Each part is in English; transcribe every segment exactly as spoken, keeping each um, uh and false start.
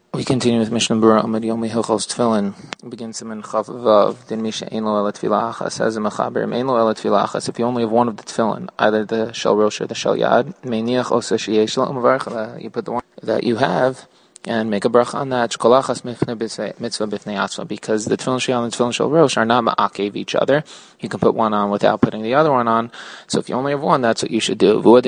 We continue with Mishnah Berurah Amud Yomi Hilchos Tefillin. Begins in Chav Vav. Din Misha Ein Lo Ela Tefillah Achas. Says in Mechaber, Ein Lo Ela Tefillah Achas. If you only have one of the tefillin, either the Shel Rosh or the Shel Yad, Meiniach Osa Sheyesh Lo Umavarch. You put the one that you have and make a bracha on that. Shkol Achas Mitzvah Bifnei Atzma. Because the tefillin Shel Yad and the tefillin Shel Rosh are not ma'akev each other. You can put one on without putting the other one on. So if you only have one, that's what you should do. The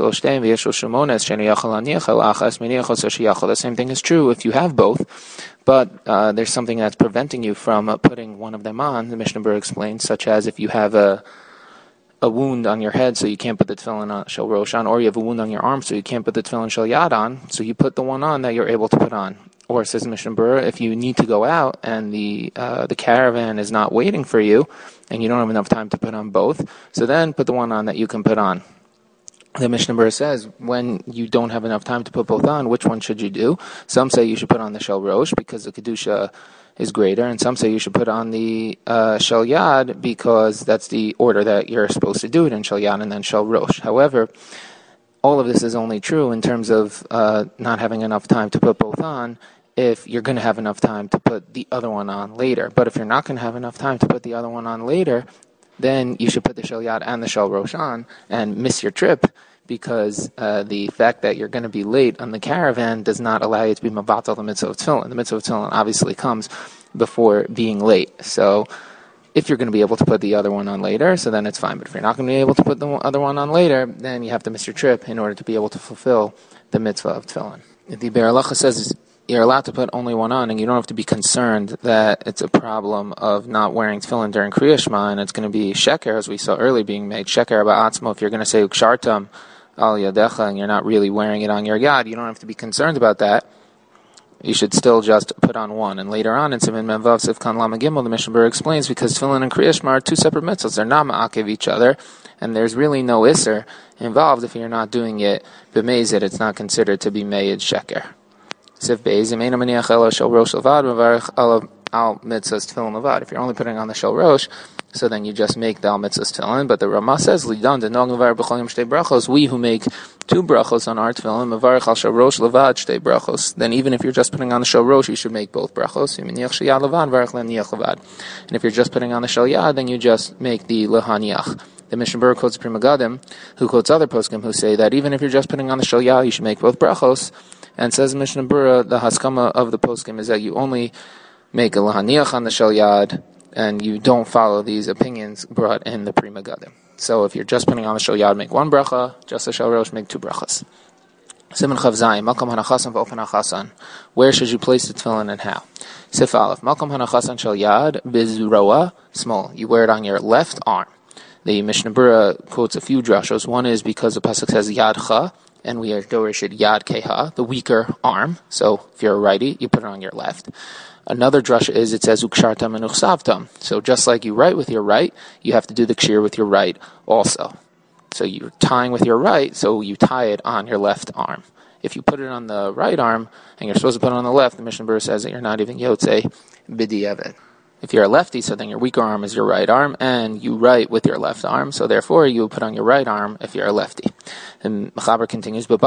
same thing is true if you have both, but uh, there's something that's preventing you from uh, putting one of them on. The Mishnah Berurah explains, such as if you have a a wound on your head, so you can't put the tefillin on Shel Rosh on, or you have a wound on your arm, so you can't put the tefillin Shel Yad on, so you put the one on that you're able to put on. Or, says Mishnah Berurah, if you need to go out and the uh, the caravan is not waiting for you, and you don't have enough time to put on both, so then put the one on that you can put on. The Mishnah Berurah says, when you don't have enough time to put both on, which one should you do? Some say you should put on the Shel Rosh because the Kedusha is greater, and some say you should put on the uh, Shel Yad because that's the order that you're supposed to do it in, Shel Yad and then Shel Rosh. However, all of this is only true in terms of uh, not having enough time to put both on if you're going to have enough time to put the other one on later. But if you're not going to have enough time to put the other one on later, then you should put the Shel Yad and the Shel Rosh on and miss your trip, because uh, the fact that you're going to be late on the caravan does not allow you to be mabatal the mitzvah of tefillin. The mitzvah of tefillin obviously comes before being late. So if you're going to be able to put the other one on later, so then it's fine. But if you're not going to be able to put the other one on later, then you have to miss your trip in order to be able to fulfill the mitzvah of tefillin. The Be'er Halacha says you're allowed to put only one on, and you don't have to be concerned that it's a problem of not wearing tefillin during Kriya Shema, and it's going to be sheker, as we saw earlier being made, sheker ba'atzmo. If you're going to say ukshartam al yadecha, and you're not really wearing it on your yad, you don't have to be concerned about that. You should still just put on one. And later on in Siman Memvav Sivkan Lama Gimel, the Mishnah Berurah explains, because tefillin and Kriya Shema are two separate mitzvahs. They're not ma'akev each other, and there's really no isser involved if you're not doing it b'meizid. It's not considered to be meid sheker. If you're only putting on the Shel Rosh, so then you just make the Al Mitzvahs Tefillin. But the Ramah says, we who make two brachos on our Tefillin, then even if you're just putting on the Shel Rosh, you should make both brachos. And if you're just putting on the Shel Yad, then you just make the Lehaniach. The Mishnah Berurah quotes Pri Megadim, who quotes other poskim who say that even if you're just putting on the Shel Yad, you should make both brachos. And says Mishnah Berurah, the haskama of the poskim is that you only make a lahaniach on the Shel Yad, and you don't follow these opinions brought in the Pri Megadim. So if you're just putting on the Shel Yad, make one bracha. Just the Shel Rosh, make two brachas. Siman Chav Zayin, Malkam Hanachasan v'Ofen Hachasan. Where should you place the tefillin and how? Sif Aleph, Malkam Hanachasan Shel Yad bizroa, small. You wear it on your left arm. The Mishnah Berurah quotes a few drashos. One is because the pasuk says Yadcha, and we are dorishid Yad Keha, the weaker arm. So if you're a righty, you put it on your left. Another drasha is it says Ukshartam and Uchsavtam. So just like you write with your right, you have to do the kshir with your right also. So you're tying with your right, so you tie it on your left arm. If you put it on the right arm, and you're supposed to put it on the left, the Mishnah Berurah says that you're not even yotzei b'di'evet. If you're a lefty, so then your weaker arm is your right arm, and you write with your left arm, so therefore you will put on your right arm if you're a lefty. And Mechaber continues, where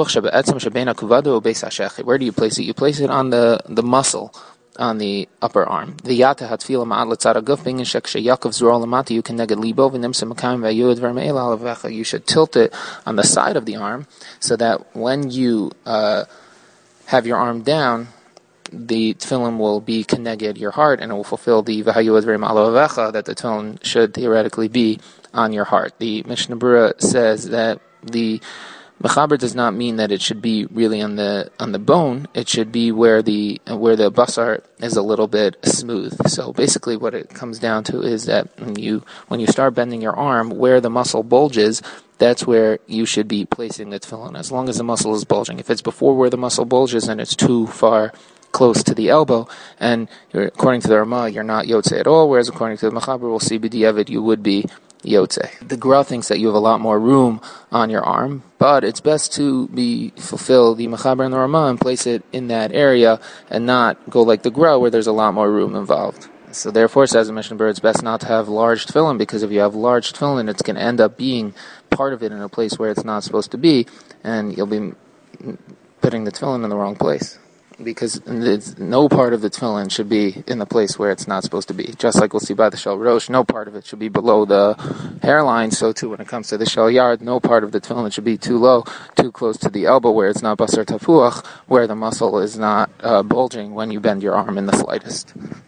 do you place it? You place it on the, the muscle on the upper arm. The yata hatfila ma'ad l'tzad haguf b'ingin sheksheyakov z'rol lamata you can neged libo v'nimsa makayim v'yud v'rme'el alavecha. You should tilt it on the side of the arm so that when you uh, have your arm down, the tefillin will be connected your heart, and it will fulfill the v'hayud v'rme'el alavecha that the tefillin should theoretically be on your heart. The Mishnah Berurah says that the Mechaber does not mean that it should be really on the on the bone. It should be where the where the basar is a little bit smooth. So basically, what it comes down to is that when you when you start bending your arm, where the muscle bulges, that's where you should be placing the tefillin. As long as the muscle is bulging. If it's before where the muscle bulges, then it's too far close to the elbow, and you're, according to the Ramah, you're not yotzei at all. Whereas according to the Mechaber, we'll see b'di'evet, you would be yotzei. The Gra thinks that you have a lot more room on your arm, but it's best to be fulfill the Mechaber and the Ramah and place it in that area and not go like the Gra where there's a lot more room involved. So therefore, says the Mishnah Berurah, it's best not to have large tefillin, because if you have large tefillin, it's going to end up being part of it in a place where it's not supposed to be, and you'll be putting the tefillin in the wrong place. because it's, no part of the tefillin should be in the place where it's not supposed to be. Just like we'll see by the shel rosh, no part of it should be below the hairline. So too, when it comes to the shel yard, no part of the tefillin should be too low, too close to the elbow, where it's not basar tafuach, where the muscle is not uh, bulging when you bend your arm in the slightest.